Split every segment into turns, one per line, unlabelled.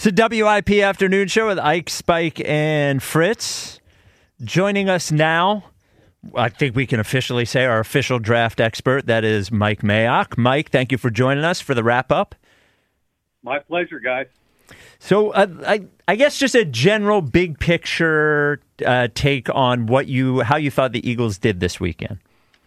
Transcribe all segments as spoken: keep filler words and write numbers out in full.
It's a W I P afternoon show with Ike, Spike, and Fritz. Joining us now, I think we can officially say our official draft expert, that is Mike Mayock. Mike, thank you for joining us for the wrap-up.
My pleasure, guys.
So uh, I, I guess just a general big picture uh, take on what you, how you thought the Eagles did this weekend.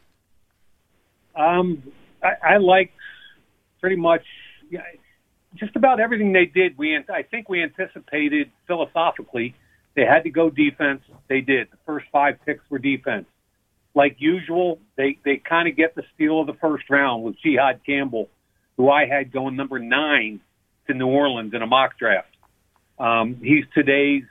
Um, I, I liked pretty much yeah, just about everything they did. We, I think we anticipated philosophically they had to go defense. They did. The first five picks were defense. Like usual, they, they kind of get the steal of the first round with Jihad Campbell, who I had going number nine to New Orleans in a mock draft. Um, he's today's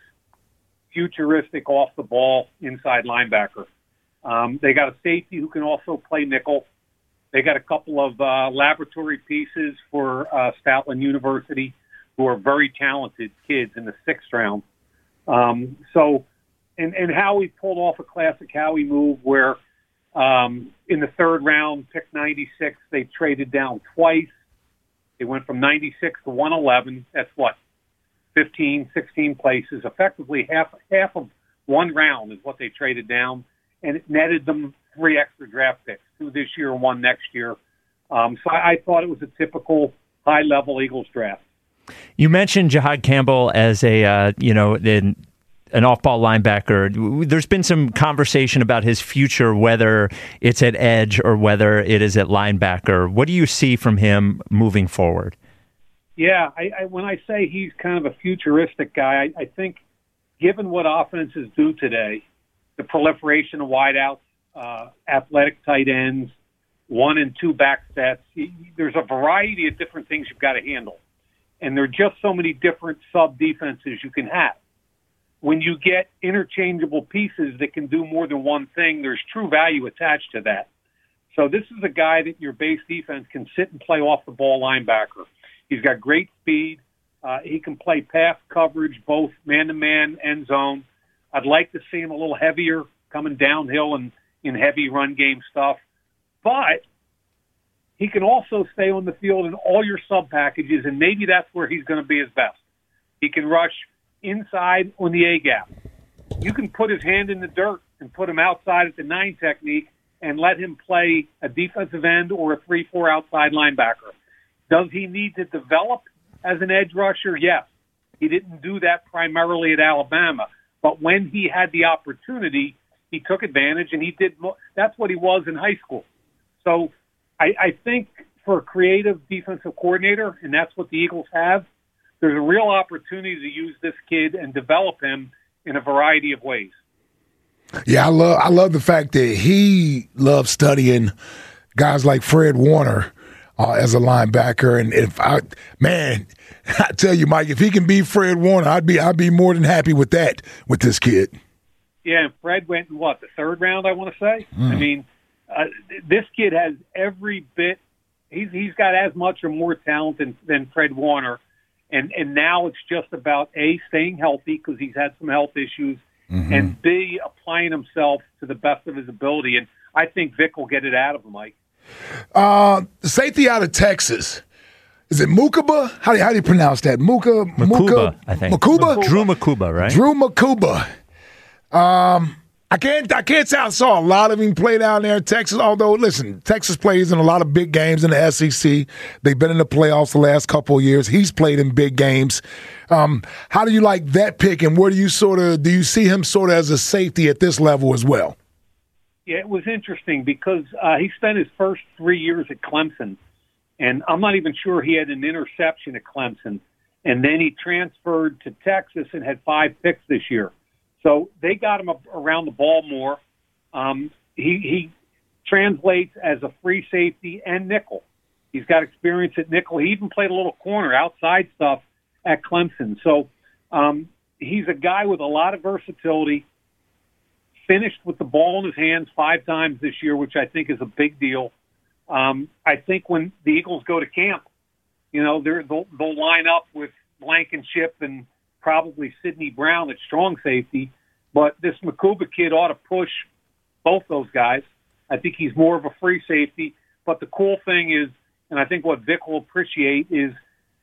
futuristic off-the-ball inside linebacker. Um, they got a safety who can also play nickel. They got a couple of uh, laboratory pieces for uh, Stoutland University who are very talented kids in the sixth round. Um, so, and, and Howie pulled off a classic Howie move where um, in the third round, pick ninety-six, they traded down twice. They went from ninety-six to one eleven. That's what, fifteen, sixteen places. Effectively half half of one round is what they traded down, and it netted them three extra draft picks, two this year and one next year. Um, so I, I thought it was a typical high-level Eagles draft.
You mentioned Jihad Campbell as a, uh, you know, an, an off-ball linebacker. There's been some conversation about his future, whether it's at edge or whether it is at linebacker. What do you see from him moving forward?
Yeah, I, I, when I say he's kind of a futuristic guy, I, I think given what offenses do today, the proliferation of wideouts, uh, athletic tight ends, one and two back sets, there's a variety of different things you've got to handle. And there are just so many different sub-defenses you can have. When you get interchangeable pieces that can do more than one thing, there's true value attached to that. So this is a guy that your base defense can sit and play off the ball linebacker. He's got great speed. Uh, he can play pass coverage, both man-to-man and zone. I'd like to see him a little heavier coming downhill and in heavy run game stuff. But he can also stay on the field in all your sub-packages, and maybe that's where he's going to be his best. He can rush inside on the A-gap. You can put his hand in the dirt and put him outside at the nine technique and let him play a defensive end or a three four outside linebacker. Does he need to develop as an edge rusher? Yes. He didn't do that primarily at Alabama. But when he had the opportunity, he took advantage, and he did. Mo- that's what he was in high school. So I, I think for a creative defensive coordinator, and that's what the Eagles have, there's a real opportunity to use this kid and develop him in a variety of ways.
Yeah, I love I love the fact that he loves studying guys like Fred Warner uh, as a linebacker. And if I, man, I tell you, Mike, if he can be Fred Warner, I'd be I'd be more than happy with that with this kid.
Yeah, and Fred went in what, the third round, I want to say. Mm. I mean, uh, this kid has every bit. He's he's got as much or more talent than, than Fred Warner. And and now it's just about, A, staying healthy because he's had some health issues, mm-hmm. and B, applying himself to the best of his ability. And I think Vic will get it out of him, Mike.
Uh, safety out of Texas. Is it Mukuba? How do you, how do you pronounce that? Muka,
Mukuba,
Muka,
I think.
Mukuba?
Drew Mukuba, right?
Drew Mukuba. Um, I can't I can't say I saw a lot of him play down there in Texas, although, listen, Texas plays in a lot of big games in the S E C. They've been in the playoffs the last couple of years. He's played in big games. Um, how do you like that pick, and where do you sort of do you see him sort of as a safety at this level as well?
Yeah, it was interesting because uh, he spent his first three years at Clemson, and I'm not even sure he had an interception at Clemson. And then he transferred to Texas and had five picks this year. So they got him around the ball more. Um, he, he translates as a free safety and nickel. He's got experience at nickel. He even played a little corner, outside stuff at Clemson. So um, he's a guy with a lot of versatility, finished with the ball in his hands five times this year, which I think is a big deal. Um, I think when the Eagles go to camp, you know, they're, they'll, they'll line up with Blankenship and probably Sidney Brown at strong safety, but this Mukuba kid ought to push both those guys. I think he's more of a free safety, but the cool thing is, and I think what Vic will appreciate is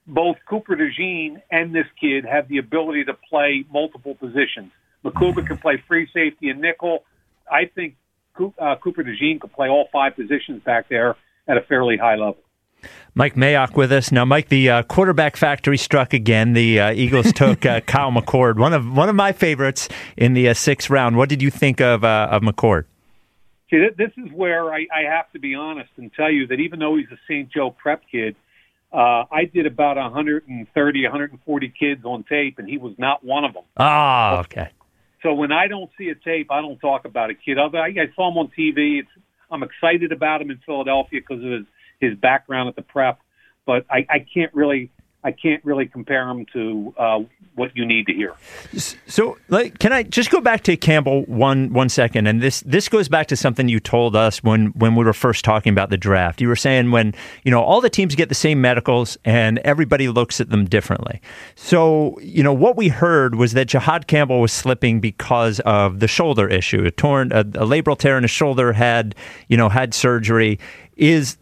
both Cooper DeJean and this kid have the ability to play multiple positions. Makuba can play free safety and nickel. I think uh, Cooper DeJean could play all five positions back there at a fairly high level.
Mike Mayock with us now. Mike, the uh, quarterback factory struck again. The uh, Eagles took uh, Kyle McCord, one of one of my favorites in the uh, sixth round. What did you think of uh, of McCord?
See, this is where I, I have to be honest and tell you that even though he's a Saint Joe prep kid, uh, I did about one hundred thirty, one hundred forty kids on tape, and he was not one of them.
Ah, okay.
So when I don't see a tape, I don't talk about a kid. I, I saw him on T V. It's, I'm excited about him in Philadelphia because of his, his background at the prep, but I, I can't really I can't really compare him to uh, what you need to hear.
So, like, can I just go back to Campbell one one second? And this this goes back to something you told us when when we were first talking about the draft. You were saying when you know all the teams get the same medicals and everybody looks at them differently. So, you know what we heard was that Jihad Campbell was slipping because of the shoulder issue, a torn a, a labral tear in his shoulder, had you know had surgery. Is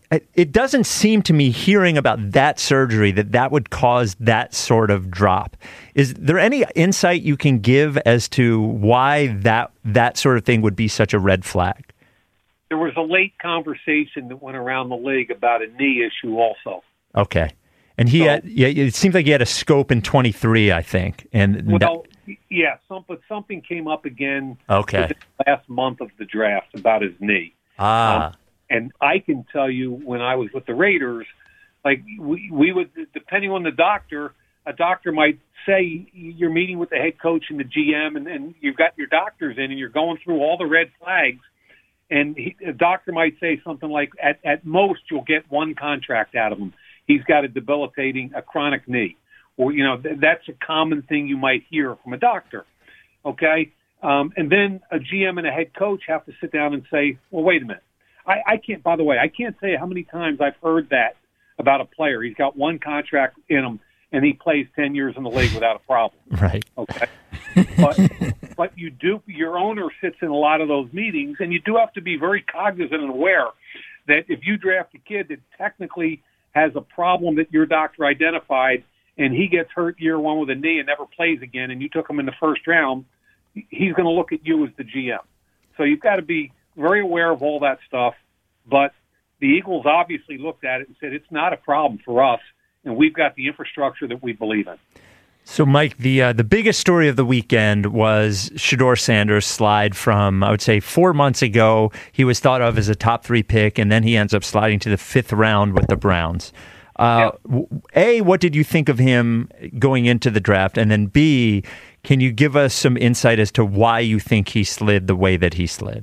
It doesn't seem to me, hearing about that surgery, that that would cause that sort of drop. Is there any insight you can give as to why that that sort of thing would be such a red flag?
There was a late conversation that went around the league about a knee issue also.
Okay. And he so, had, yeah, it seems like he had a scope in twenty-three, I think. And
well, that, yeah, some, but something came up again
okay.
within the last month of the draft about his knee.
Ah.
Um, And I can tell you when I was with the Raiders, like we, we would, depending on the doctor, a doctor might say you're meeting with the head coach and the G M and, and you've got your doctors in and you're going through all the red flags. And he, a doctor might say something like, at, at most, you'll get one contract out of him. He's got a debilitating, a chronic knee. Or, you know, th- that's a common thing you might hear from a doctor. Okay? Um, and then a G M and a head coach have to sit down and say, well, wait a minute. I, I can't, by the way, I can't say how many times I've heard that about a player. He's got one contract in him, and he plays ten years in the league without a problem.
Right.
Okay. But, but you do, your owner sits in a lot of those meetings, and you do have to be very cognizant and aware that if you draft a kid that technically has a problem that your doctor identified, and he gets hurt year one with a knee and never plays again, and you took him in the first round, he's going to look at you as the G M. So you've got to be very aware of all that stuff, but the Eagles obviously looked at it and said, it's not a problem for us, and we've got the infrastructure that we believe in.
So, Mike, the uh, the biggest story of the weekend was Shedeur Sanders' slide from, I would say, four months ago. He was thought of as a top three pick, and then he ends up sliding to the fifth round with the Browns. Uh, yeah. A, what did you think of him going into the draft? And then B, can you give us some insight as to why you think he slid the way that he slid?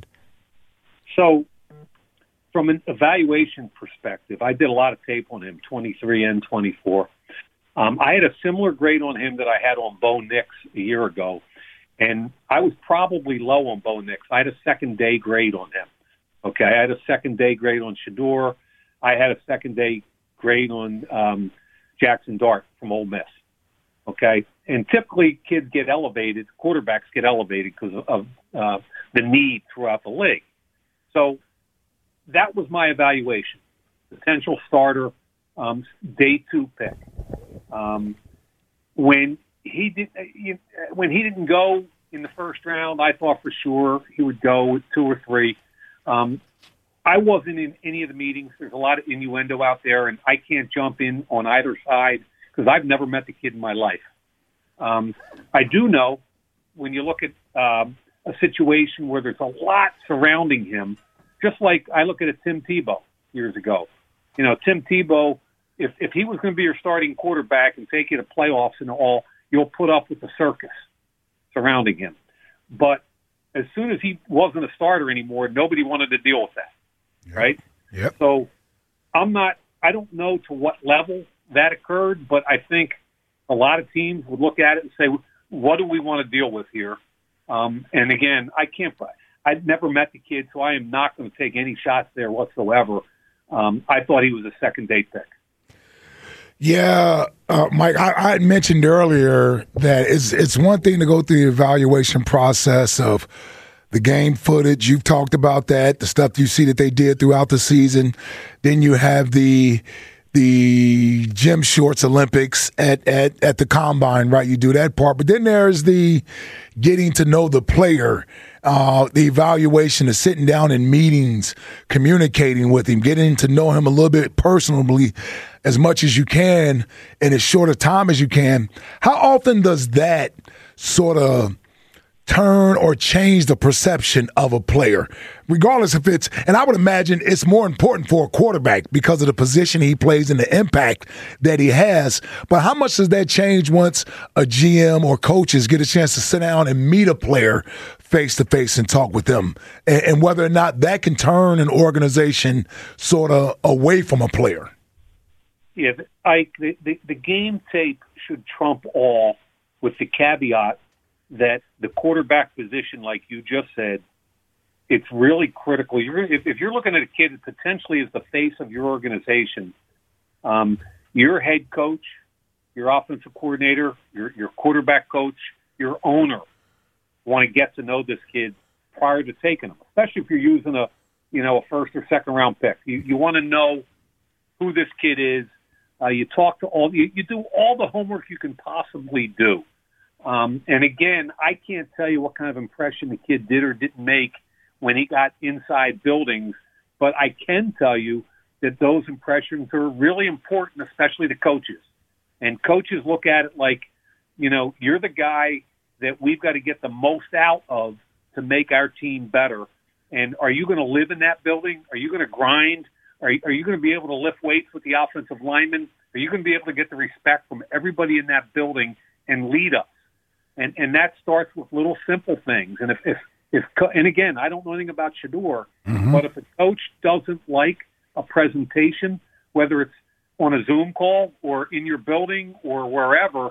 So, from an evaluation perspective, I did a lot of tape on him, twenty-three and twenty-four. Um, I had a similar grade on him that I had on Bo Nix a year ago, and I was probably low on Bo Nix. I had a second-day grade on him. Okay, I had a second-day grade on Shedeur. I had a second-day grade on um, Jackson Dart from Ole Miss. Okay, and typically kids get elevated, quarterbacks get elevated because of uh, the need throughout the league. So that was my evaluation. Potential starter, um, day two pick. Um, when he did, when he didn't go in the first round, I thought for sure he would go with two or three. Um, I wasn't in any of the meetings. There's a lot of innuendo out there, and I can't jump in on either side because I've never met the kid in my life. Um, I do know when you look at um, a situation where there's a lot surrounding him, just like I look at a Tim Tebow years ago. You know, Tim Tebow, if, if he was going to be your starting quarterback and take you to playoffs and all, you'll put up with the circus surrounding him. But as soon as he wasn't a starter anymore, nobody wanted to deal with that, yep. right?
Yep.
So I'm not – I don't know to what level that occurred, but I think a lot of teams would look at it and say, what do we want to deal with here? Um, and, again, I can't – I've never met the kid, so I am not going to take any shots there whatsoever. Um, I thought he was a second-day pick.
Yeah, uh, Mike, I, I had mentioned earlier that it's it's one thing to go through the evaluation process of the game footage. You've talked about that, the stuff you see that they did throughout the season. Then you have the the gym shorts Olympics at, at, at the combine, right? You do that part. But then there's the getting to know the player, uh, the evaluation, the sitting down in meetings, communicating with him, getting to know him a little bit personally as much as you can in as short a time as you can. How often does that sort of turn or change the perception of a player, regardless if it's, and I would imagine it's more important for a quarterback because of the position he plays and the impact that he has. But how much does that change once a G M or coaches get a chance to sit down and meet a player face to face and talk with them, and, and whether or not that can turn an organization sort of away from a player?
Yeah, Ike, the, the, the game tape should trump all, with the caveat that the quarterback position, like you just said, it's really critical. You're, if, if you're looking at a kid that potentially is the face of your organization, um, your head coach, your offensive coordinator, your, your quarterback coach, your owner want to get to know this kid prior to taking him, especially if you're using a, you know, a first or second round pick. You, you want to know who this kid is. Uh, you talk to all, you, you do all the homework you can possibly do. Um, and again, I can't tell you what kind of impression the kid did or didn't make when he got inside buildings, but I can tell you that those impressions are really important, especially to coaches. And coaches look at it like, you know, you're the guy that we've got to get the most out of to make our team better. And are you going to live in that building? Are you going to grind? Are you, are you going to be able to lift weights with the offensive linemen? Are you going to be able to get the respect from everybody in that building and lead us? And and that starts with little simple things. And if, if, if and again, I don't know anything about Shedeur, mm-hmm. but if a coach doesn't like a presentation, whether it's on a Zoom call or in your building or wherever,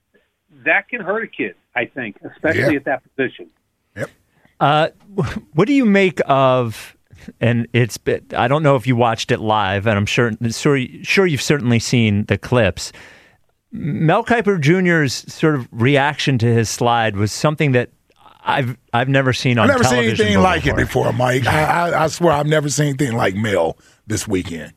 that can hurt a kid, I think, especially
yeah.
at that position.
Yep.
Uh, what do you make of, and it's, I don't know if you watched it live, and I'm sure, sure, sure you've certainly seen the clips. Mel Kiper Junior's sort of reaction to his slide was something that I've I've never seen on
television. I've never
television
seen anything
before.
like it before, Mike. I, I, I swear I've never seen anything like Mel this weekend.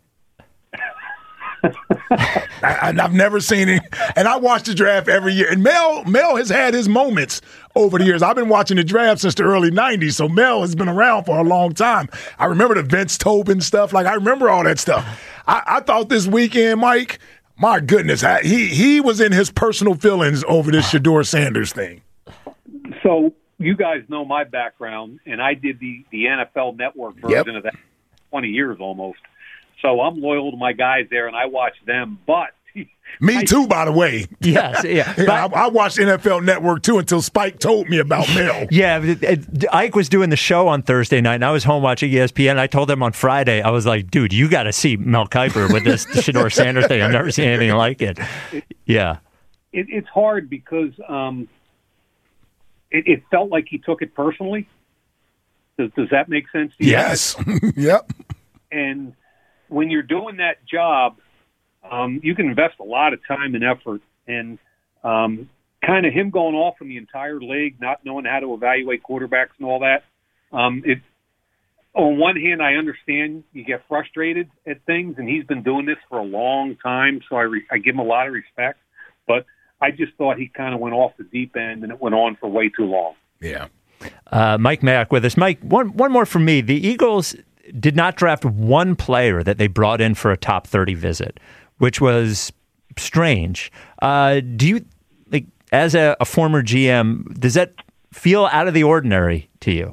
I, I've never seen it, and I watch the draft every year. And Mel Mel has had his moments over the years. I've been watching the draft since the early nineties, so Mel has been around for a long time. I remember the Vince Tobin stuff. Like, I remember all that stuff. I, I thought this weekend, Mike, my goodness, I, he he was in his personal feelings over this Shedeur Sanders thing.
So you guys know my background, and I did the, the N F L Network version
Yep.
of that twenty years almost. So I'm loyal to my guys there, and I watch them. But
Me
I,
too, by the way.
Yes, yeah.
Yeah,
But-
I, I watched N F L Network too until Spike told me about Mel.
Yeah, it- it- Ike was doing the show on Thursday night, and I was home watching E S P N. I told him on Friday, I was like, dude, you got to see Mel Kiper with this Shedeur Sanders thing. I've never seen anything like it. Yeah.
it, it's hard because um, it, it felt like he took it personally. Does, does that make sense to you?
Yes. Yep.
And when you're doing that job, um, you can invest a lot of time and effort. And um, kind of him going off in the entire league, not knowing how to evaluate quarterbacks and all that. Um, it, on one hand, I understand you get frustrated at things, and he's been doing this for a long time, so I, re- I give him a lot of respect. But I just thought he kind of went off the deep end, and it went on for way too long.
Yeah.
Uh, Mike Mayock with us. Mike, one one more from me. The Eagles did not draft one player that they brought in for a top thirty visit, which was strange. Uh, do you, like, as a, a former G M, does that feel out of the ordinary to you?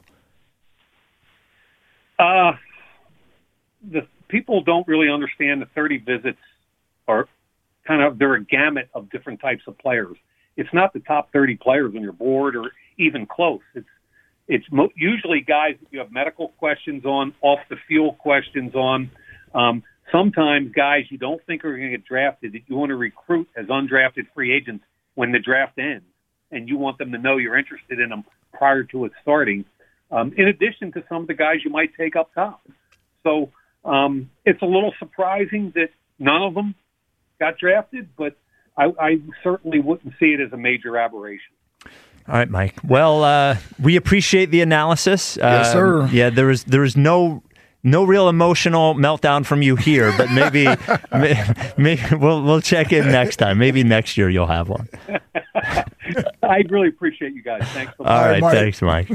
Uh, the people don't really understand the thirty visits are kind of, they're a gamut of different types of players. It's not the top thirty players on your board or even close. It's It's mo- usually guys that you have medical questions on, off the field questions on. Um, sometimes guys you don't think are going to get drafted that you want to recruit as undrafted free agents when the draft ends, and you want them to know you're interested in them prior to it starting. Um, in addition to some of the guys you might take up top. So um, it's a little surprising that none of them got drafted, but I, I certainly wouldn't see it as a major aberration.
All right, Mike. Well, uh, we appreciate the analysis.
Yes,
Uh,
sir.
Yeah, there is there is no no real emotional meltdown from you here, but maybe, maybe we'll we'll check in next time. Maybe next year you'll have one.
I really appreciate you guys. Thanks. For
All right,
Mike.
thanks, Mike.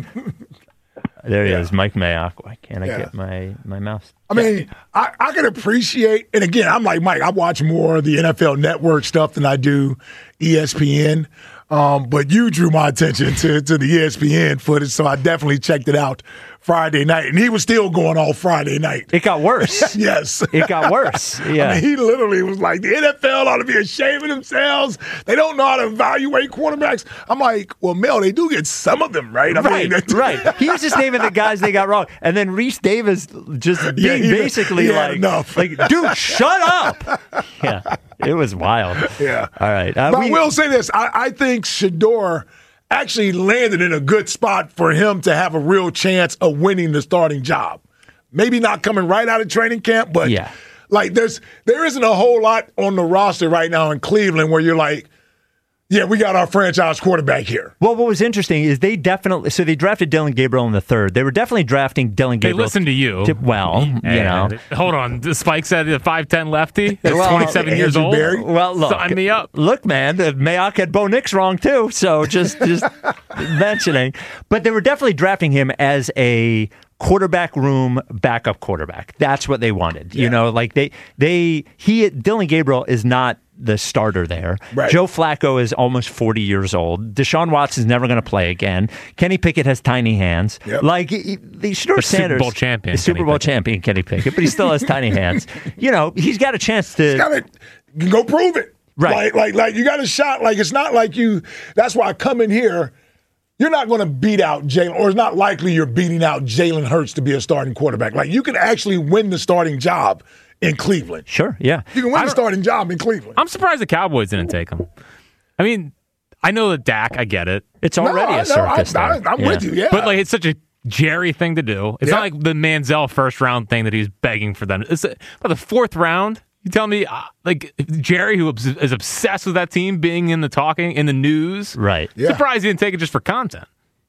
There he
Yeah.
is, Mike Mayock. Why can't I
Yeah.
get my, my mouse?
I mean, I, I can appreciate, and again, I'm like Mike, I watch more of the N F L Network stuff than I do E S P N. Um, but you drew my attention to, to the E S P N footage, so I definitely checked it out Friday night. And he was still going all Friday night.
It got worse.
Yes.
It got worse. Yeah.
I mean, he literally was like, the N F L ought to be ashamed of themselves. They don't know how to evaluate quarterbacks. I'm like, well, Mel, they do get some of them right. I
Right,
mean,
right. He was just naming the guys they got wrong, and then Reese Davis just
Yeah,
being
he-
basically
he had
like,
enough.
like, dude, shut up. Yeah, it was wild.
Yeah.
All right. Uh,
But
we-
I will say this. I, I think Shador actually landed in a good spot for him to have a real chance of winning the starting job. Maybe not coming right out of training camp, but
Yeah.
like there's there isn't a whole lot on the roster right now in Cleveland where you're like, yeah, we got our franchise quarterback here.
Well, what was interesting is they definitely so they drafted Dylan Gabriel in the third. They were definitely drafting Dylan
They
Gabriel.
listened to you.
to- well, you
Hey,
know.
Hold on. The Spike said a five ten lefty that's
Well,
twenty-seven years
Andrew
old.
Berry.
Well, look,
Sign me up.
Look, man, the Mayock had Bo Nix wrong too. So just just mentioning, but they were definitely drafting him as a quarterback room backup quarterback. That's what they wanted. You know, like they they he Dylan Gabriel is not the starter there.
Right.
Joe Flacco is almost forty years old. Deshaun Watson's never going to play again. Kenny Pickett has tiny hands.
Yep.
Like he, the Shador
The Super
Sanders,
Bowl champion,
the Super
Kenny
Bowl
Pickett.
champion Kenny Pickett, but he still has tiny hands. You know, he's got a chance to.
Got it. Go prove it.
Right.
Like, like, like you got a shot. Like it's not like you. That's why I come in here. You're not going to beat out Jalen, or it's not likely you're beating out Jalen Hurts to be a starting quarterback. Like you can actually win the starting job in Cleveland.
Sure, yeah.
You can win the starting job in Cleveland.
I'm surprised the Cowboys didn't take him. I mean, I know that Dak, I get it.
It's
No,
already
I-
a circus.
no, I,
there.
I'm
Yeah.
with you. Yeah,
But like, it's such a Jerry thing to do. It's
Yeah.
not like the Manziel first round thing that he's begging for them. It's by the fourth round. You tell me, uh, like Jerry, who obs- is obsessed with that team being in the talking in the news,
Right.
Yeah.
Surprised he didn't take it just for content.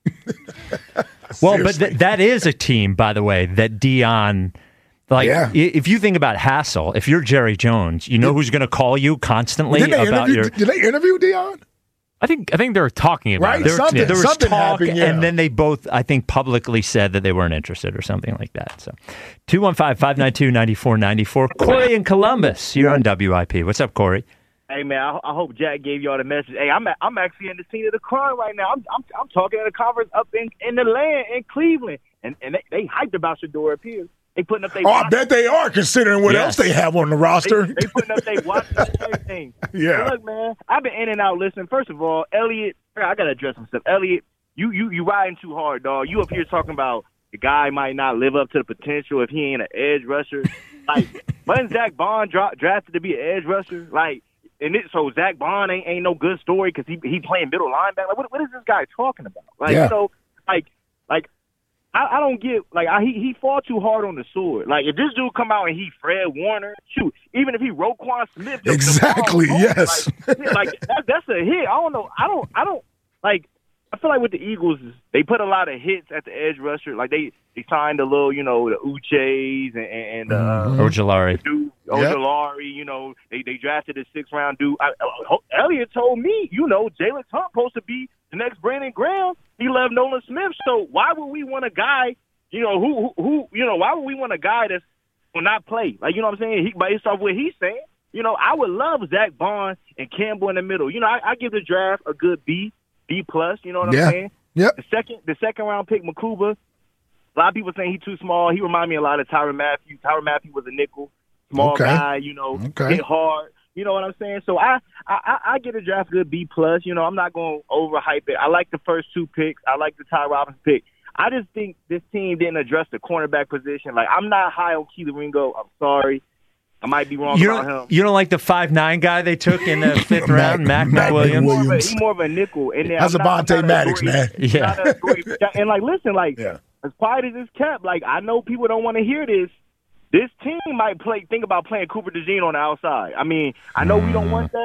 Well, but
Seriously.
th- that is a team, by the way, that Dion. Like,
Yeah.
i- if you think about Hassel, if you're Jerry Jones, you know who's going to call you constantly
did they
about
interview?
your.
Did they interview Dion?
I think I think they were talking about
Right,
it.
There,
something-
there was
something
talk,
happened, yeah.
and then they both, I think, publicly said that they weren't interested or something like that. So, two one five, five nine two, nine four nine four. Corey in Columbus, you're on W I P. What's up, Corey?
Hey man, I, I hope Jack gave y'all the message. Hey, I'm I'm actually in the scene of the crime right now. I'm I'm, I'm talking at a conference up in, in the land in Cleveland, and and they, they hyped about Shador Pierce. They putting up their
Oh, I bet they are, considering what
Yes.
else they have on the roster.
They, they putting up their watch and everything.
Yeah.
Look, man, I've been in and out listening. First of all, Elliot, I gotta address some stuff. Elliot, you you you riding too hard, dog. You up here talking about the guy might not live up to the potential if he ain't an edge rusher. Like, wasn't Zach Bond dra- drafted to be an edge rusher? Like. And it, so Zach Bond ain't, ain't no good story because he he playing middle linebacker. Like, what what is this guy talking about? Like
Yeah.
you know, like like I, I don't get like I, he he fought too hard on the sword. Like if this dude come out and he Fred Warner, shoot, even if he Roquan Smith, the- the
Exactly,
ball-
yes.
like, like that, that's a hit. I don't know. I don't I don't like. I feel like with the Eagles, they put a lot of hits at the edge rusher. Like they, they signed a little, you know, the Uches and, and uh,
Mm-hmm.
Ojolari.
dude,
Yep.
Ojolari, you know, they they drafted a six round dude. I, I, Elliot told me, you know, Jalen Hunt supposed to be the next Brandon Graham. He left Nolan Smith. So why would we want a guy, you know, who who, who you know, why would we want a guy that's will not play? Like, you know what I'm saying? He, based off what he's saying, you know, I would love Zach Bond and Campbell in the middle. You know, I, I give the draft a good B, B plus. You know what
Yeah.
I'm saying?
Yep.
The second, the second round pick, Makuba. A lot of people saying he's too small. He remind me a lot of Tyrann Mathieu. Tyrann Mathieu was a nickel, small
Okay.
guy. You know,
Okay.
hit hard. You know what I'm saying? So I, I, I get a draft good B plus. You know, I'm not going to overhype it. I like the first two picks. I like the Ty Robinson pick. I just think this team didn't address the cornerback position. Like, I'm not high on Keely Ringo. I'm sorry. I might be wrong
You
about
don't,
him.
you don't like the five nine guy they took in the fifth round, Mac,
Mac
McWilliams?
McWilliams.
He's more of a- He's more of a nickel. And
That's
I'm not-
Avonte
I'm not
Maddox,
agree-
man.
Yeah.
not agree. And, like, listen, like,
Yeah.
as quiet as it's kept, like, I know people don't want to hear this. This team might play. Think about playing Cooper DeJean on the outside. I mean, I know we don't want that,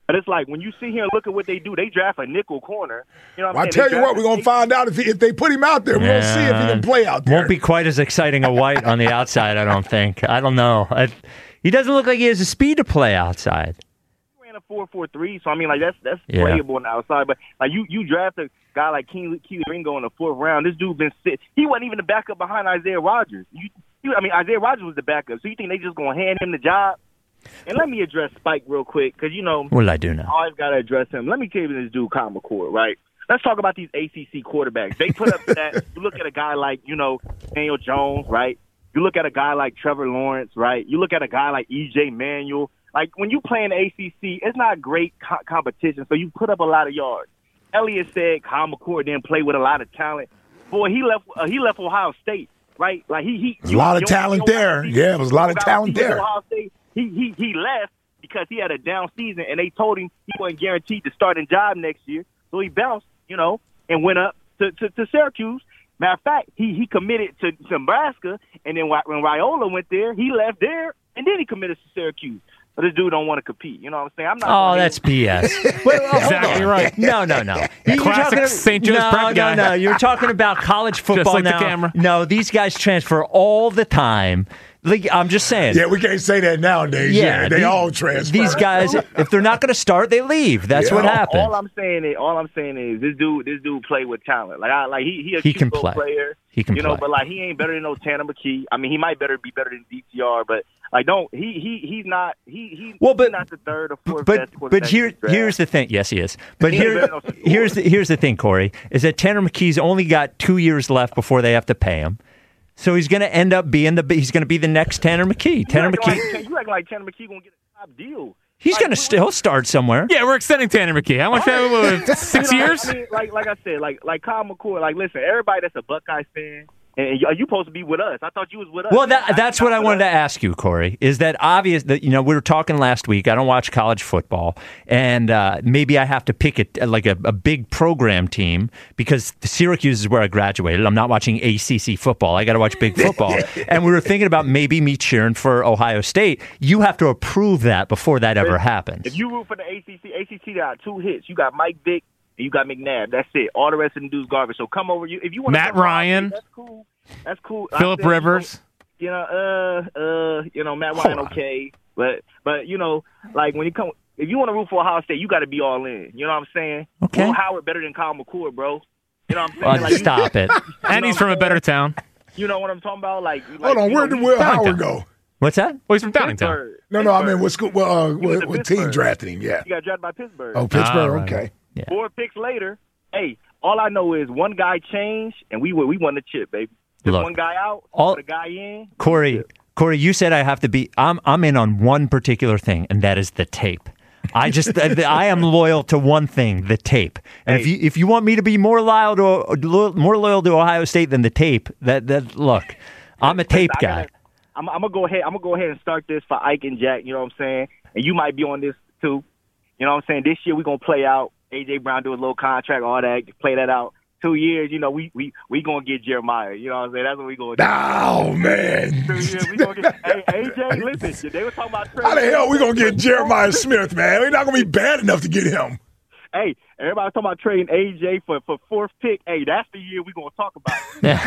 But it's like when you sit here and look at what they do, they draft a nickel corner. You know what I'm
Well, I
saying?
tell you what, we're going to find out if, he, if they put him out there. We're going to see if he can play out there.
Won't be quite as exciting a White on the outside, I don't think. I don't know. I, he doesn't look like he has the speed to play outside.
He ran a four four three, so I mean, like that's that's
Yeah.
playable on the outside. But like you, you draft a guy like Keely, Keely Ringo in the fourth round. This dude been sit. He wasn't even the backup behind Isaiah Rodgers. You, you, I mean, Isaiah Rodgers was the backup. So you think they just going to hand him the job? And let me address Spike real quick because, you know,
What did I do now?
I always got to address him. Let me give you this dude, Kyle McCord, right? Let's talk about these A C C quarterbacks. They put up that. You look at a guy like, you know, Daniel Jones, right? You look at a guy like Trevor Lawrence, right? You look at a guy like E J Manuel. Like, when you play in the A C C, it's not great co- competition, so you put up a lot of yards. Elliott said Kyle McCord didn't play with a lot of talent. Boy, he left uh, he left Ohio State, right? Like, he... he
There's a lot of talent there. Yeah, there was a lot of talent there.
Ohio State. He, he he left because he had a down season, and they told him he wasn't guaranteed to start a job next year. So he bounced, you know, and went up to, to, to Syracuse. Matter of fact, he, he committed to, to Nebraska, and then when Raiola went there, he left there, and then he committed to Syracuse. But this dude don't want to compete. You know what I'm saying? I'm not.
Oh,
gonna
that's
hate-
B S. Wait, wait, hold
Exactly
on.
right.
No, no, no. You're
Classic
talking-
Saint Joe's
no,
prep
no,
guy.
No, you're talking about college football
like the
now.
camera.
No, these guys transfer all the time. Like, I'm just saying.
Yeah, we can't say that nowadays. Yeah, they
the-
all transfer.
These guys, if they're not going to start, they leave. That's
Yeah.
what happens.
All I'm saying is, all I'm saying is, this dude, this dude play with talent. Like, I, like he, he a
He
cute
can
little
play.
player.
He can
you know,
play.
but like he ain't better than no Tanner McKee. I mean, he might better be better than D T R, but like, don't he? He he's not. He he.
Well, but-
he's not the third or fourth
But
best
but
quarterback
here
in the draft.
here's the thing. Yes, he is. But
He ain't
here
better than no score.
here's the here's the thing, Corey, is that Tanner McKee's only got two years left before they have to pay him. So he's going to end up being the he's going to be the next Tanner McKee. Tanner
you acting
McKee.
Like, you act like Tanner McKee gonna get a top deal.
He's
Like,
going to
we-
still start somewhere.
Yeah, we're extending Tanner McKee. How much? Uh, six
You know,
years?
I mean, like like I said, like like Kyle McCord. Like, listen, everybody that's a Buckeyes fan, and you, you supposed to be with us. I thought you was with us.
Well, that, that's what I wanted to ask you, Corey. Is that obvious that, you know, we were talking last week. I don't watch college football, and uh, maybe I have to pick it like a, a big program team because Syracuse is where I graduated. I'm not watching A C C football. I got to watch big football. And we were thinking about maybe me cheering for Ohio State. You have to approve that before that ever happens.
If you root for the A C C, A C C got two hits. You got Mike Vick and you got McNabb. That's it. All the rest of them dudes garbage. So come over. You if you want
Matt Ryan.
that's cool. That's cool. I
Phillip
said,
Rivers.
You know, uh, uh, you know, Matt Ryan, okay, but but you know, like when you come, if you want to root for Ohio State, you got to be all in. You know what I'm saying?
Okay.
Will Howard better than Kyle McCord, bro. You know what I'm saying?
Well,
Like, you-
stop it.
And he's from a better town.
You know what I'm talking about? Like, like
Hold on,
you
where
know,
did Will
Downtown.
Howard go?
What's that?
Oh, he's from Downingtown.
Pittsburgh.
No, no, I mean,
Pittsburgh.
what school? Well, uh,
was
what,
at
what team
Pittsburgh.
drafted him? Yeah.
He got drafted by Pittsburgh.
Oh, Pittsburgh.
Ah, right.
Okay.
Yeah.
Four picks later, hey, all I know is one guy changed, and we were, we won the chip, baby. Just
Look,
one guy out,
all-
put a guy in.
Corey, Corey, you said I have to be. I'm I'm in on one particular thing, and that is the tape. I just I am loyal to one thing, the tape. And if
Hey.
you if you want me to be more loyal to more loyal to Ohio State than the tape, that that look, I'm a tape
I
guy.
gotta- I'm, I'm gonna go ahead. I'm gonna go ahead and start this for Ike and Jack. You know what I'm saying? And you might be on this too. You know what I'm saying? This year we're gonna play out. A J Brown do a little contract, all that. Play that out. Two years, you know, we we we gonna get Jeremiah. You know what I'm saying? That's what we gonna do.
Oh man.
Two years, we gonna get. Hey, A J, listen, they were talking about trade.
How the hell we gonna get Jeremiah Smith, man? We're not gonna be bad enough to get him.
Hey, everybody talking about trading A J for for fourth pick. Hey, that's the year we gonna talk about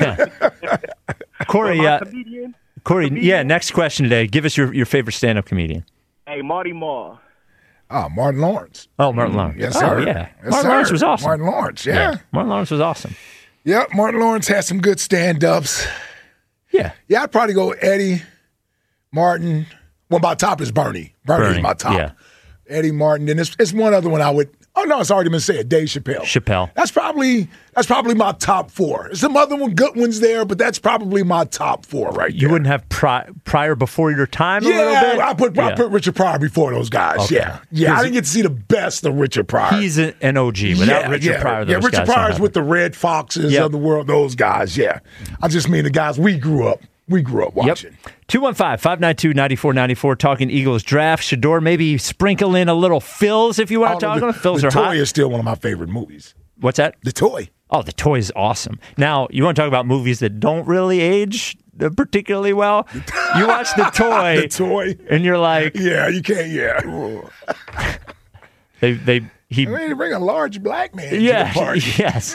it.
Corey,
My
uh,
comedian,
Corey, yeah. Next question today. Give us your, your favorite stand-up comedian.
hey, Marty Marr.
Oh, Martin Lawrence.
Oh, Martin Lawrence.
Yes,
oh,
sir.
yeah.
Yes,
Martin
sir.
Lawrence was awesome.
Martin Lawrence, yeah.
Martin Lawrence was awesome.
Yeah, Martin Lawrence had some good stand-ups.
Yeah.
Yeah, I'd probably go Eddie, Martin. Well, my top is Bernie. Bernie,
Bernie,
is my top.
yeah.
Eddie Martin. Then it's, it's one other one I would. Oh no, it's already been said. Dave Chappelle.
Chappelle.
That's probably that's probably my top four. There's some other one, good ones there, but that's probably my top four right
You
there.
wouldn't have pri- prior before your time a little
Yeah,
bit?
I put I
Yeah.
put Richard Pryor before those guys.
Okay.
Yeah, yeah. I
'Cause
didn't get to see the best of Richard Pryor.
He's a- an O G. Without
yeah,
Richard
yeah,
Pryor, those
yeah. Richard
guys don't
Pryor's
have
with
it.
the Red Foxes
Yep.
of the world. Those guys. Yeah, I just mean the guys we grew up. We grew up watching.
Yep. two one five, five nine two, nine four nine four, talking Eagles draft. Shador, maybe sprinkle in a little Phils if you want to
Oh,
talk
the,
about Phils
the
are
Toy
hot.
is still one of my favorite movies.
What's that?
The Toy.
Oh, The Toy is awesome. Now, you want to talk about movies that don't really age uh, particularly well? You watch The Toy,
The Toy.
and you're like,
Yeah, you can't. Yeah.
They they he.
I mean, they bring a large black man
Yeah.
to the party.
Yes.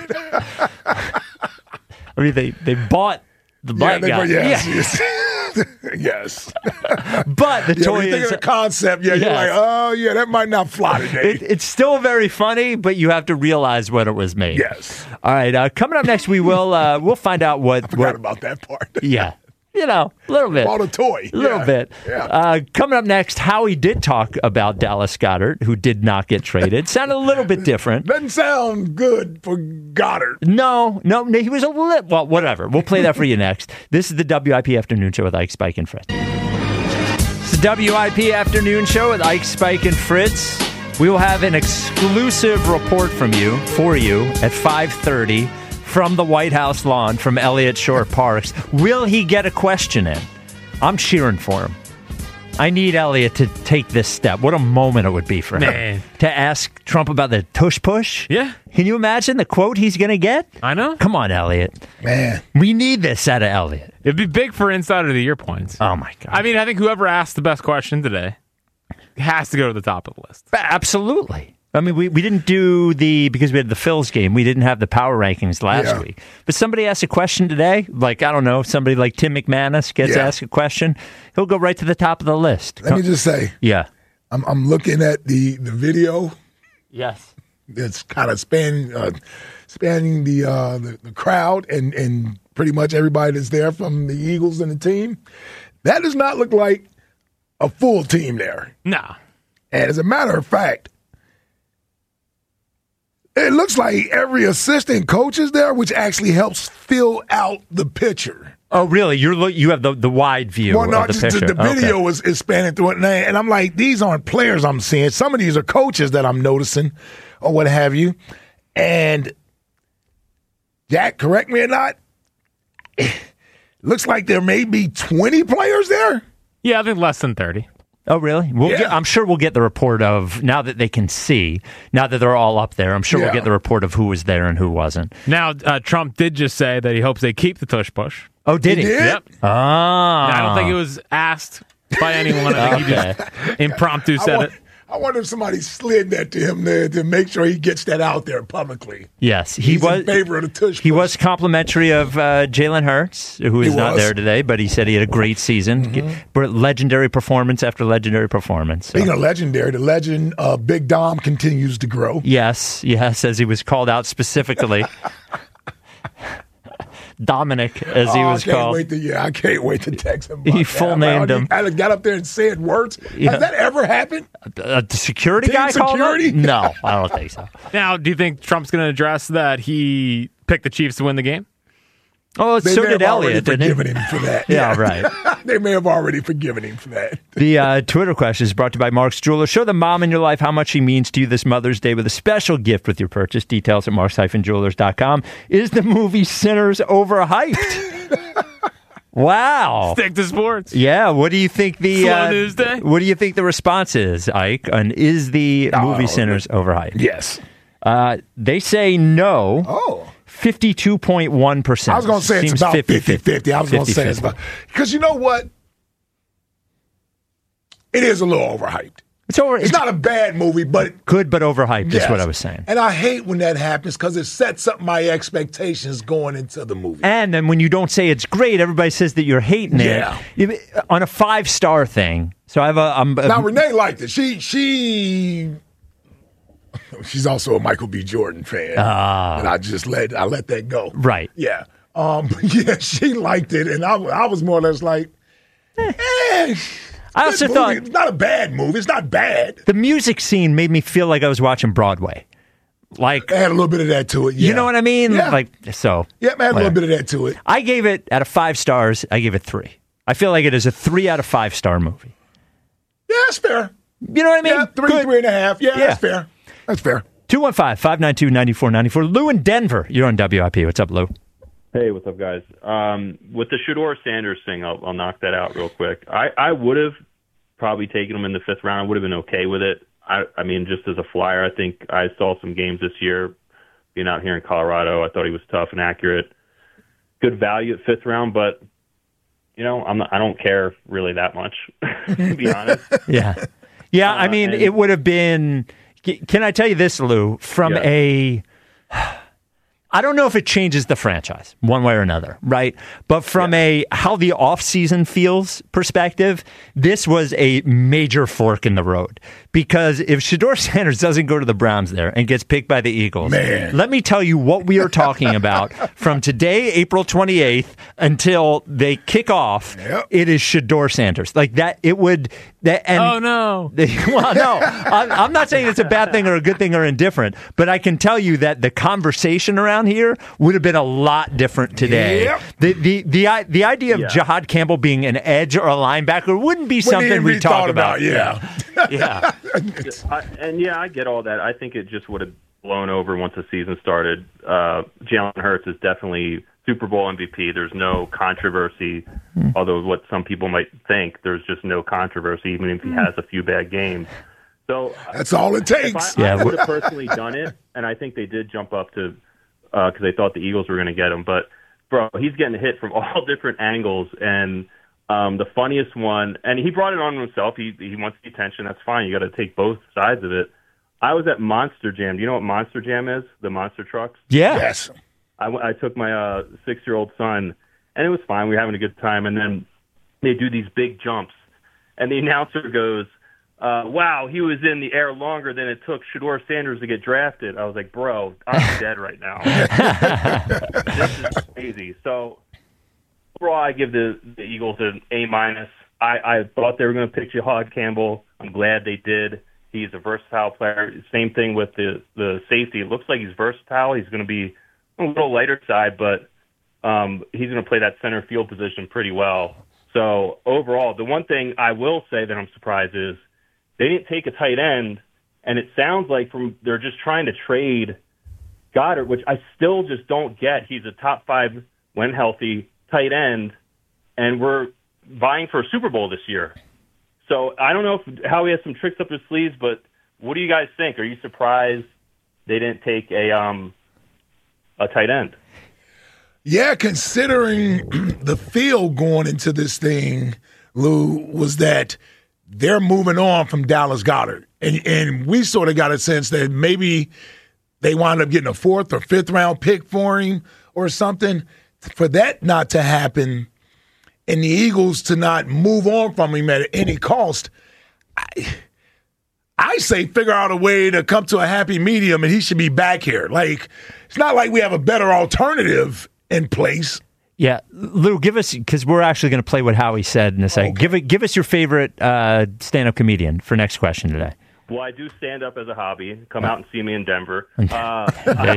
I mean, they they bought the black
yeah,
guy.
They, yes,
Yeah.
yes. yes.
But the
Yeah,
toy
when you think
is.
of the concept, yeah,
Yes.
you're like, oh, yeah, that might not fly today.
It, it's still very funny, but you have to realize when it was made.
Yes.
All right. Uh, coming up next, we will uh, we'll find out what.
I forgot
what
about that part.
yeah. You know, a little bit.
Bought a toy.
A little
Yeah.
bit.
Yeah.
Uh, coming up next, Howie did talk about Dallas Goedert, who did not get traded. Sounded a little bit different.
Doesn't sound good for Goddard.
No, no, no, he was a little. Well, whatever. We'll play that for you next. This is the W I P Afternoon Show with Ike, Spike, and Fritz. It's the W I P Afternoon Show with Ike, Spike, and Fritz. We will have an exclusive report from you, for you, at five thirty from the White House lawn from Elliott Shore Parks. Will he get a question in? I'm cheering for him. I need Elliott to take this step. What a moment it would be for him.
Man.
To ask Trump about the tush push.
Yeah.
Can you imagine the quote he's going to get?
I know.
Come on, Elliott.
Man.
We need this out of Elliott.
It'd be big for Insider of the Year points.
Oh, my God.
I mean, I think whoever asked the best question today has to go to the top of the list.
Absolutely. I mean, we, we didn't do the, because we had the Phils game, we didn't have the power rankings last
Yeah.
week. But somebody asked a question today, like, I don't know, somebody like Tim McManus gets
Yeah.
asked a question, he'll go right to the top of the list.
Let me just say,
Yeah.
I'm, I'm looking at the, the video
Yes.
that's kind of spanning uh, spanning the, uh, the the crowd and, and pretty much everybody that's there from the Eagles and the team. That does not look like a full team there.
Nah.
And as a matter of fact, it looks like every assistant coach is there, which actually helps fill out the picture.
Oh, really? You're look, you have the, the wide view
Well, no,
of the
just
picture.
the, the video
Okay.
is, is spanning through it. And, I- and I'm like, these aren't players I'm seeing. Some of these are coaches that I'm noticing or what have you. And Jack, correct me or not, looks like there may be twenty players there.
Yeah, I think less than thirty.
Oh, really? We'll
Yeah.
get, I'm sure we'll get the report of, now that they can see, now that they're all up there, I'm sure
Yeah.
we'll get the report of who was there and who wasn't.
Now, uh, Trump did just say that he hopes they keep the tush push.
Oh, did he?
He did?
Yep.
Ah.
I don't think it was asked by anyone. I think he
Okay.
just impromptu
I,
said
wa-
it.
I wonder if somebody slid that to him to, to make sure he gets that out there publicly.
Yes, he
He's
was.
in favor of the tush
He
push.
was complimentary of uh, Jalen Hurts, who is
He
not
was.
there today, but he said he had a great season, mm-hmm. legendary performance after legendary performance. So.
Being a legendary, the legend uh, Big Dom continues to grow.
Yes, yes, as he was called out specifically. Dominic, as he
Oh,
was
I can't
called.
wait to yeah, I can't wait to text him.
He
about that.
full
I'm like,
named
oh,
him.
I got up there and said words.
Yeah.
Has that ever happened?
Uh, the security
Team
guy
security?
called him? No, I don't think so.
Now, do you think Trump's going to address that he picked the Chiefs to win the game?
Oh,
They
so
may
did
have already
Elliott, didn't
forgiven
he?
him for that.
Yeah, right.
They may have already forgiven him for that.
The uh, Twitter question is brought to you by Mark's Jeweler. Show the mom in your life how much she means to you this Mother's Day with a special gift with your purchase. Details at marks dash jewelers dot com. Is the movie Sinners overhyped? Wow.
Stick to sports.
Yeah, what do you think the
Slow
uh,
news day?
What do you think the response is, Ike? And is the movie
Oh,
Sinners overhyped?
Yes.
Uh, they say no.
Oh.
fifty-two point one percent.
I was going to say it's
Seems
about
fifty
fifty-fifty. I was going to say it's about. Because you know what? It is a little overhyped.
It's over.
It's not a bad movie, but
good, but overhyped is
yes.
what I was saying.
And I hate when that happens because it sets up my expectations going into the movie.
And then when you don't say it's great, everybody says that you're hating
Yeah.
it. On a five star thing. So I have a. I'm,
Now Renee liked it. She she she's also a Michael B. Jordan fan,
Ah.
and I just let I let that go.
Right.
Yeah. Um. Yeah. She liked it, and I I was more or less like, eh.
I also
this
thought
movie, it's not a bad movie. It's not bad.
the music scene made me feel like I was watching Broadway. Like,
It had a little bit of that to it. Yeah.
you know what I mean?
Yeah.
Like, so.
Yeah, man, had a little
whatever.
bit of that to it.
I gave it, out of five stars, I gave it three. I feel like it is a three out of five star movie.
Yeah, that's fair.
You know what I mean?
Yeah, three,
Good.
three and a half. Yeah,
Yeah.
that's fair. That's fair.
two one five, five nine two, nine four nine four. Lou in Denver. You're on W I P. What's up, Lou?
Hey, what's up, guys? Um, with the Shedeur Sanders thing, I'll, I'll knock that out real quick. I, I would have probably taken him in the fifth round. I would have been okay with it. I, I mean, just as a flyer, I think I saw some games this year being out here in Colorado. I thought he was tough and accurate. Good value at fifth round, but, you know, I'm not, I don't care really that much, to be honest.
Yeah. Yeah, I mean,
and-
it would have been Can I tell you this, Lou? From
Yeah.
a, I don't know if it changes the franchise one way or another, right? But from yeah. a how the offseason feels perspective, this was a major fork in the road. Because if Shedeur Sanders doesn't go to the Browns there and gets picked by the Eagles,
Man.
let me tell you what we are talking about from today, April twenty-eighth, until they kick off.
Yep.
It is Shedeur Sanders. Like that, it would. That, and
oh, no.
Well, no. I'm, I'm not saying it's a bad thing or a good thing or indifferent, but I can tell you that the conversation around here would have been a lot different today.
Yep.
The, the, the, the idea of
Yeah.
Jahad Campbell being an edge or a linebacker wouldn't be something
even
we
be
talk
thought
about.
about, yeah.
Yeah.
I, and yeah, I get all that. I think it just would have blown over once the season started. Uh, Jalen Hurts is definitely Super Bowl M V P. There's no controversy, mm. although what some people might think, there's just no controversy, even if he has a few bad games. So
that's all it takes.
I,
yeah,
I would have personally done it, and I think they did jump up to because uh, they thought the Eagles were going to get him. But bro, he's getting hit from all different angles, and um, the funniest one, and he brought it on himself. He he wants the attention. That's fine. You got to take both sides of it. I was at Monster Jam. Do you know what Monster Jam is? The monster trucks.
Yeah.
Yes.
I, I took my uh, six-year-old son, and it was fine. We were having a good time. And then they do these big jumps, and the announcer goes, uh, wow, he was in the air longer than it took Shedeur Sanders to get drafted. I was like, bro, I'm dead right now. This is crazy. So overall, I give the, the Eagles an A minus. I, I thought they were going to pick Jahad Campbell. I'm glad they did. He's a versatile player. Same thing with the, the safety. It looks like he's versatile. He's going to be a little lighter side, but um, he's going to play that center field position pretty well. So overall, the one thing I will say that I'm surprised is they didn't take a tight end, and it sounds like from they're just trying to trade Goddard, which I still just don't get. He's a top five, when healthy, tight end, and we're vying for a Super Bowl this year. So I don't know if Howie has some tricks up his sleeves, but what do you guys think? Are you surprised they didn't take a um, a tight end?
Yeah, considering the feel going into this thing, Lou, was that they're moving on from Dallas Goedert. And, and we sort of got a sense that maybe they wound up getting a fourth or fifth round pick for him or something. For that not to happen and the Eagles to not move on from him at any cost, I, I say figure out a way to come to a happy medium and he should be back here. Like, it's not like we have a better alternative in place.
Yeah, Lou, give us, because we're actually going to play what Howie said in a second. Okay. Give it, give us your favorite uh, stand-up comedian for next question today.
Well, I do stand up as a hobby. Come out and see me in Denver. Uh,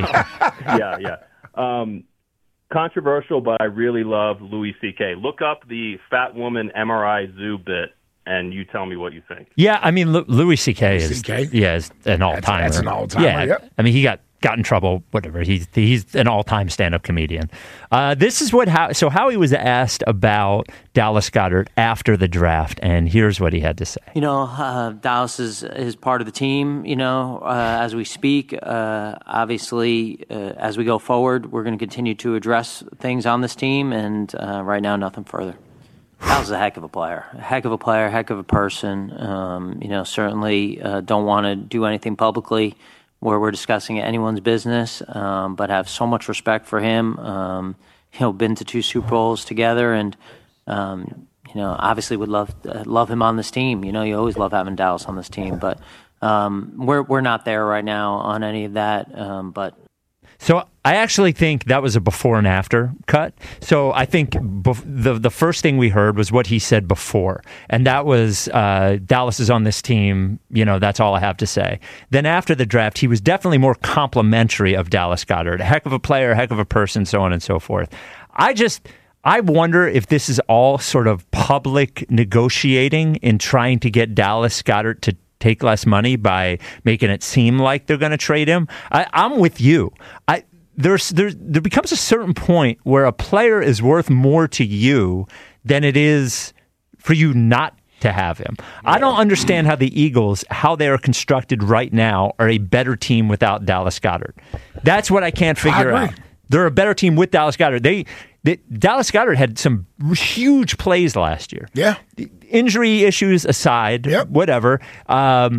yeah, yeah. Um, controversial, but I really love Louis C K. Look up the Fat Woman M R I Zoo bit, and you tell me what you think.
Yeah, I mean, L- Louis C K is,
C K?
yeah, is an all-timer.
That's, that's an all-timer,
yeah.
Yep.
I mean, he got got in trouble, whatever. He's he's an all-time stand-up comedian. Uh, this is what How- so Howie was asked about Dallas Goedert after the draft, and here's what he had to say.
You know, uh, Dallas is is part of the team. You know, uh, as we speak, uh, obviously, uh, as we go forward, we're going to continue to address things on this team, and uh, right now, nothing further. Dallas is a heck of a player, a heck of a player, heck of a person. Um, you know, certainly uh, don't want to do anything publicly where we're discussing anyone's business, um, but have so much respect for him. Um, you know, been to two Super Bowls together, and um, you know, obviously would love uh, love him on this team. You know, you always love having Dallas on this team, but um, we're we're not there right now on any of that. Um, but
So I actually think that was a before and after cut. So I think bef- the the first thing we heard was what he said before, and that was uh, Dallas is on this team. You know, that's all I have to say. Then after the draft, he was definitely more complimentary of Dallas Goedert, a heck of a player, a heck of a person, so on and so forth. I just I wonder if this is all sort of public negotiating in trying to get Dallas Goedert to take less money by making it seem like they're going to trade him. I, I'm with you. I there's there's there becomes a certain point where a player is worth more to you than it is for you not to have him. Yeah. I don't understand how the Eagles, how they are constructed right now, are a better team without Dallas Goedert. That's what I can't figure
I
out. They're a better team with Dallas Goedert. They, they Dallas Goedert had some huge plays last year.
Yeah.
Injury issues aside,
yep.
whatever. Um,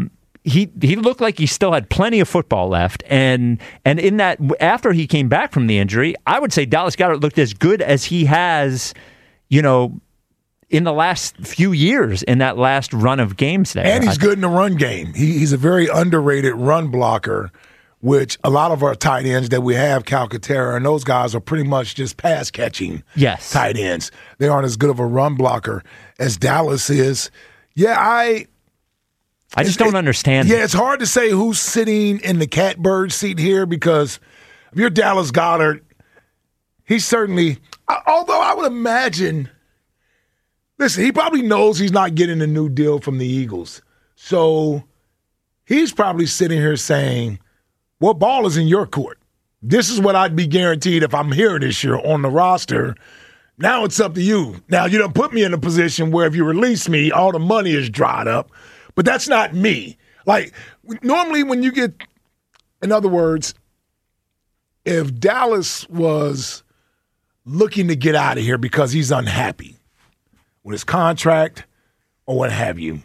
he he looked like he still had plenty of football left, and and in that after he came back from the injury, I would say Dallas Goedert looked as good as he has, you know, in the last few years in that last run of games there.
And he's good in the run game. He, he's a very underrated run blocker, which a lot of our tight ends that we have, Calcaterra, and those guys are pretty much just pass catching
yes.
tight ends. They aren't as good of a run blocker as Dallas is. Yeah, I
I just don't
it,
understand.
Yeah, it's hard to say who's sitting in the catbird seat here because if you're Dallas Goedert, he's certainly, although I would imagine, listen, he probably knows he's not getting a new deal from the Eagles. So he's probably sitting here saying, what ball is in your court? This is what I'd be guaranteed if I'm here this year on the roster. Now it's up to you. Now, you don't put me in a position where if you release me, all the money is dried up. But that's not me. Like, normally when you get, in other words, if Dallas was looking to get out of here because he's unhappy with his contract or what have you,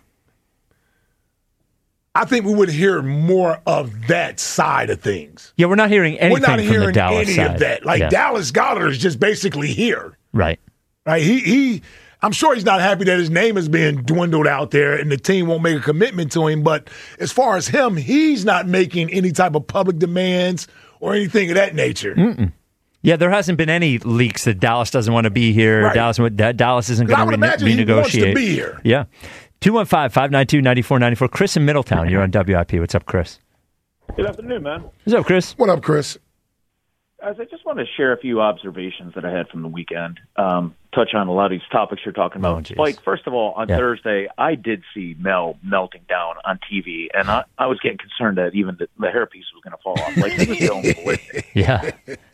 I think we would hear more of that side of things.
Yeah, we're not hearing anything
we're not
from
hearing
the Dallas
any
side.
of that. Like,
yeah.
Dallas Goedert is just basically here.
Right.
Right. He he I'm sure he's not happy that his name is being dwindled out there and the team won't make a commitment to him. But as far as him, he's not making any type of public demands or anything of that nature.
Mm-mm. Yeah, there hasn't been any leaks that Dallas doesn't want to be here.
Right.
Dallas that Dallas isn't going to rene-
imagine
renegotiate.
He wants to be here.
Yeah. two one five, five nine two, nine four nine four. Chris in Middletown. You're on W I P. What's up, Chris?
Good afternoon, man.
What's up, Chris?
What up, Chris?
Guys, I just want to share a few observations that I had from the weekend. Um, touch on a lot of these topics you're talking about.
Oh,
Spike, first of all, on
yeah.
Thursday, I did see Mel melting down on T V, and I, I was getting concerned that even the, the hairpiece was going to fall off. Like, he was going ballistic.
Yeah.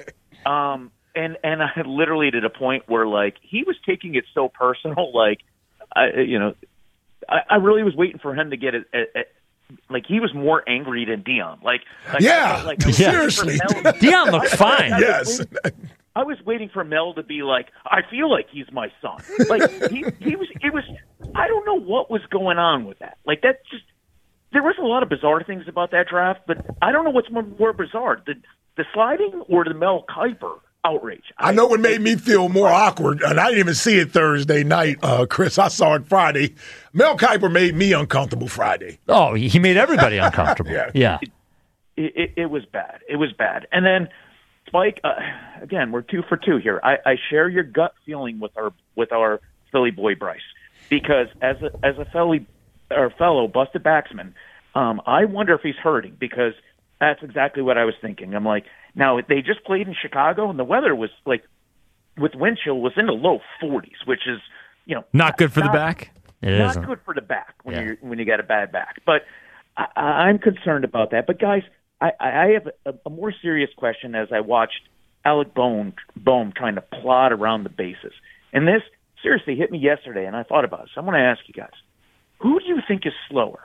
Um, and, and I literally to the point where, like, he was taking it so personal, like, I, you know, I, I really was waiting for him to get it. it, it Like, he was more angry than Dion. Like, like
yeah,
like, I
seriously.
Dion looked fine.
I
yes.
Waiting, I was waiting for Mel to be like, I feel like he's my son. Like, he, he was, it was, I don't know what was going on with that. Like, that just, there was a lot of bizarre things about that draft, but I don't know what's more, more bizarre, the, the sliding or the Mel Kiper outrage.
I know what made me feel more awkward, and I didn't even see it Thursday night, uh, Chris. I saw it Friday. Mel Kiper made me uncomfortable Friday.
Oh, he made everybody uncomfortable.
yeah.
yeah.
It, it, it was bad. It was bad. And then, Spike, uh, again, we're two for two here. I, I share your gut feeling with our with our Philly boy Bryce, because as a as a fellow or fellow busted backsman, um, I wonder if he's hurting, because that's exactly what I was thinking. I'm like, now they just played in Chicago, and the weather was like, with wind chill, was in the low forties, which is, you know,
Not good for
not,
the back?
It
not
isn't.
good for the back when
Yeah.
you when you got a bad back. But I, I'm concerned about that. But guys, I, I have a, a more serious question as I watched Alec Bohm, Bohm trying to plod around the bases. And this seriously hit me yesterday, and I thought about it. So I want to ask you guys, who do you think is slower?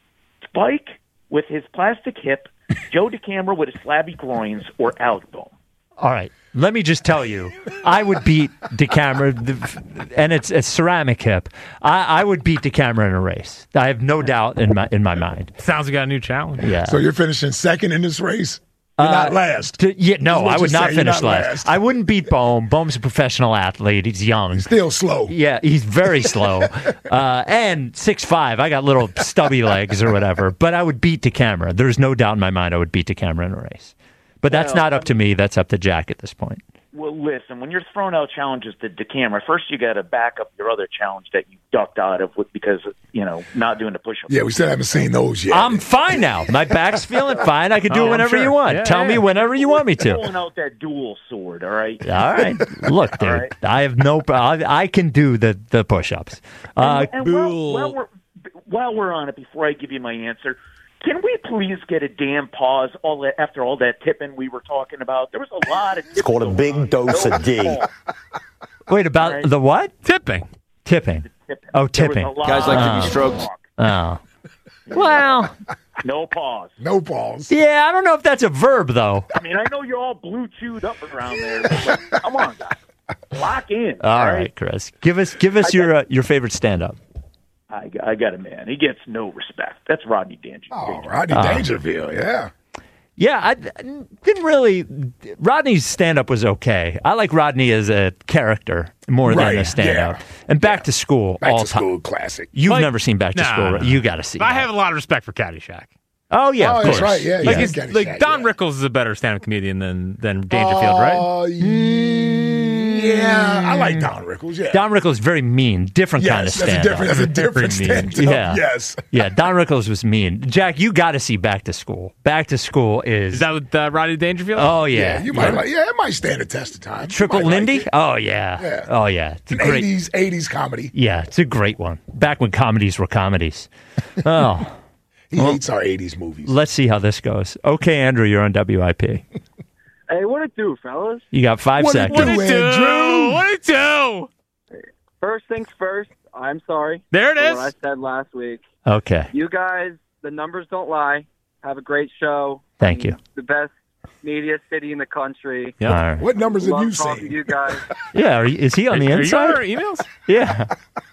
Spike with his plastic hip, Joe DeCamara with his flabby groins, or Alec Bohm?
All right. Let me just tell you, I would beat DeCamara, and it's a ceramic hip. I, I would beat DeCamara in a race. I have no doubt in my in my mind.
Sounds like a new challenge.
Yeah.
So you're finishing second in this race? You're
Uh,
not last.
To, yeah, no,
That's what
I would
you're
not
saying. You're
finish
not
last.
last.
I wouldn't beat Bohm. Bohm's a professional athlete. He's young.
Still slow.
Yeah, he's very slow. Uh, and six five. I got little stubby legs or whatever. But I would beat DeCamara. There's no doubt in my mind I would beat DeCamara in a race. But that's
Well,
not up to me. That's up to Jack at this point.
Well, listen, when you're throwing out challenges to DeCamara, first you got to back up your other challenge that you ducked out of with, because, you know, not doing the push-up.
Yeah, we still haven't seen those yet.
I'm fine now. My back's feeling fine. I can do
Oh,
it
I'm
whenever
sure.
you want.
Yeah,
Tell
yeah.
me whenever you want me to.
Pulling out that dual sword, all right?
All right. Look, dude,
All right.
I have no problem. I can do the, the push-ups. Uh,
and and while, while, we're, while we're on it, before I give you my answer, can we please get a damn pause all that, after all that tipping we were talking about? There was a lot of tipping.
It's called a big dose of D.
wait, about
Right.
the what?
Tipping.
Tipping.
Tipping.
Oh,
There was
tipping.
a lot
Guys like to be
of
stroked.
talk.
Oh. Well,
No pause.
No balls.
yeah, I don't know if that's a verb, though.
I mean, I know you're all blue chewed up around there, but like, come on, guys. Lock in.
All right, Chris. Give us give us your uh, your favorite stand-up.
I, I got a man. He gets no respect. That's Rodney Dangerfield.
Oh, Rodney
Uh,
Dangerfield, yeah.
Yeah, I didn't really. Rodney's stand-up was okay. I like Rodney as a character more
Right,
than a stand-up.
yeah.
And Back to School,
Back
all
to
time.
School classic.
You've
Like-
never seen Back to
Nah,
School,
nah.
right? You got to see.
I
that.
have a lot of respect for Caddyshack.
Oh yeah,
Oh,
of
that's
course.
right, yeah,
Like,
yeah.
it's,
Caddyshack,
like Don
yeah.
Rickles is a better stand-up comedian than than Dangerfield, right?
Uh, yeah, I like Don Rickles, yeah.
Don Rickles is very mean, different
yes,
kind of
that's a
stand-up.
different, that's a different
Very mean.
stand-up,
Yeah.
yes.
Yeah, Don Rickles was mean. Jack, you got to see Back to School. Back to School is.
Is that with uh, Rodney Dangerfield?
oh yeah,
Yeah, you might like, yeah, it might stand the test of time. You
Triple
might like
Lindy.
it.
Oh yeah.
Yeah.
Oh yeah. It's a
An
great.
eighties, eighties comedy.
Yeah, it's a great one. Back when comedies were comedies. Oh.
He hates our eighties movies.
Let's see how this goes. Okay, Andrew, you're on W I P.
Hey, what it do, fellas?
You got five
What it
seconds.
What it do?
Andrew?
What it do?
First things first, I'm sorry
There it
for
is.
what I said last week.
Okay,
You guys, the numbers don't lie. Have a great show.
thank you.
The best media city in the country.
Yep.
All right.
What numbers have
Love
you
talking to
seen?
you guys.
Yeah, are you, is he on the
Are you
inside?
on our emails?
Yeah,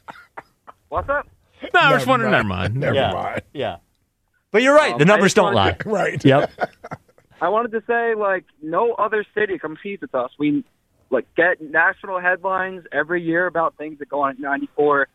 What's up?
No, I was
Never
wondering.
mind.
Never mind.
Never
yeah,
mind.
yeah. But you're right.
Um,
the
I
numbers
just
don't lie.
wanted
Right.
Yep.
I wanted to say, like, no other city competes with us. We, like, get national headlines every year about things that go on at ninety-four.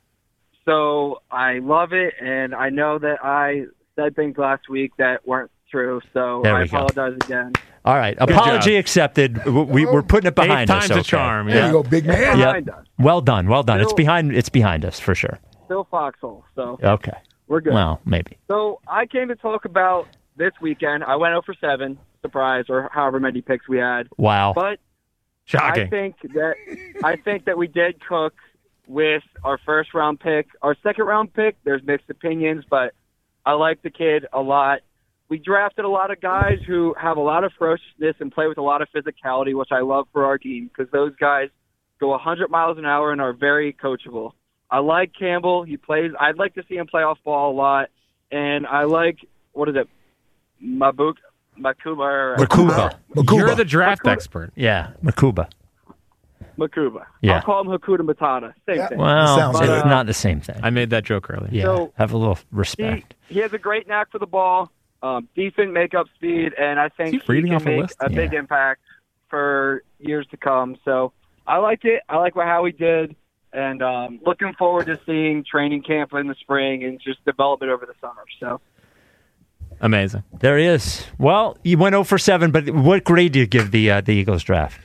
So I love it, and I know that I said things last week that weren't true, so
There
I
we go.
apologize again.
All right. Apology
job.
accepted. W- We, we're putting it behind
Eighth
us.
time's
okay.
a charm.
There
Yeah.
you go, big man.
Yep.
Behind us.
Well done. Well done. It's
Still-
behind. It's behind us for sure.
Still Foxhole, so
Okay.
we're good.
Well, maybe.
So I came to talk about this weekend. I went oh for seven, surprise, or however many picks we had.
Wow.
But
Shocking.
I think that I think that we did cook with our first round pick. Our second round pick, there's mixed opinions, but I like the kid a lot. We drafted a lot of guys who have a lot of ferociousness and play with a lot of physicality, which I love for our team because those guys go one hundred miles an hour and are very coachable. I like Campbell. He plays. I'd like to see him play off ball a lot, and I like what is it, Mabuk, Makuba, or
Makuba.
Makuba.
You're the draft
Makuba.
expert.
Yeah. Makuba.
Makuba.
Yeah.
I'll call him Hakuda Matata. Same
Yeah.
thing.
Well,
Sounds
it's
good.
not the same thing.
I made that joke earlier.
Yeah.
So-
Have a little
He,
respect.
he has a great knack for the ball, um, decent makeup speed, and I think
Is he reading
can
off a
make
list?
a big
Yeah.
impact for years to come. So I like it. I like what Howie did, and um, looking forward to seeing training camp in the spring and just development over the summer. So
Amazing.
There he is. Well, you went oh for seven, but what grade do you give the uh, the Eagles draft?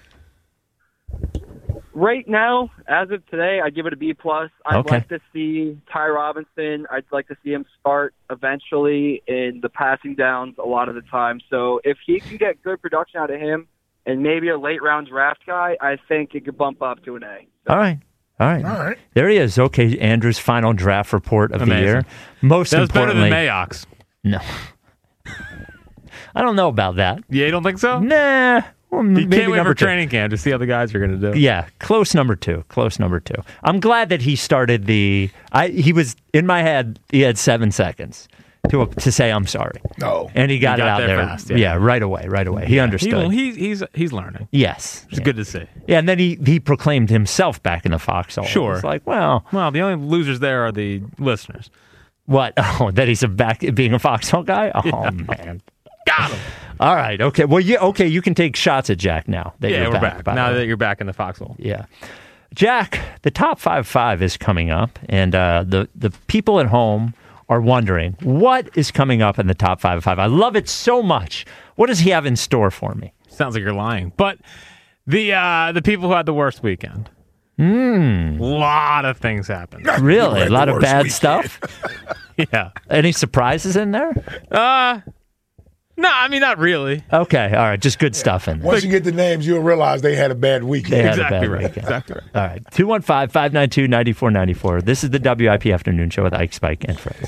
right now, as of today, I give it a B plus. I'd
Okay.
like to see Ty Robinson. I'd like to see him start eventually in the passing downs a lot of the time. So if he can get good production out of him and maybe a late round draft guy, I think it could bump up to an A.
All right. All right.
All right.
There he is. Okay, Andrew's final draft report of
Amazing.
the year. Most
That was better
importantly,
than Mayock's.
no. I don't know about that.
Yeah, you don't think so?
Nah. Well,
You
maybe
can't wait
number
for
two.
training camp to see how the guys are going to do.
Yeah, close number two. Close number two. I'm glad that he started the. I he was in my head. He had seven seconds to to say I'm sorry,
No.
and he got,
He got
it out
there
there.
fast, yeah.
right away. Right away. He understood.
He, he's he's learning.
yes,
It's
yeah.
good to see.
Yeah, and then he he proclaimed himself back in the foxhole.
Sure.
It's like, well,
Well, the only losers there are the listeners.
what? Oh, that he's a back being a foxhole guy. Oh man.
Got him.
All right. Okay. Well, yeah. Okay. You can take shots at Jack now. That
Yeah,
you're
we're
back.
back.
by the
Now
way.
that you're back in the foxhole.
Yeah. Jack, the top five five is coming up, and uh, the the people at home are wondering what is coming up in the top five five. I love it so much. What does he have in store for me?
Sounds like you're lying. But the uh, the people who had the worst weekend.
Hmm.
A lot of things happened.
Really,
had
a lot
the
of
worst
bad
weekend.
stuff.
Yeah.
Any surprises in there?
Uh, no, I mean, not really.
Okay. All right. Just good stuff in there.
Once you get the names, you'll realize they had a bad
They
weekend.
had a
Exactly
bad
right.
weekend.
Exactly right.
All right. two one five, five nine two, nine four nine four. This is the W I P Afternoon Show with Ike, Spike, and Friends.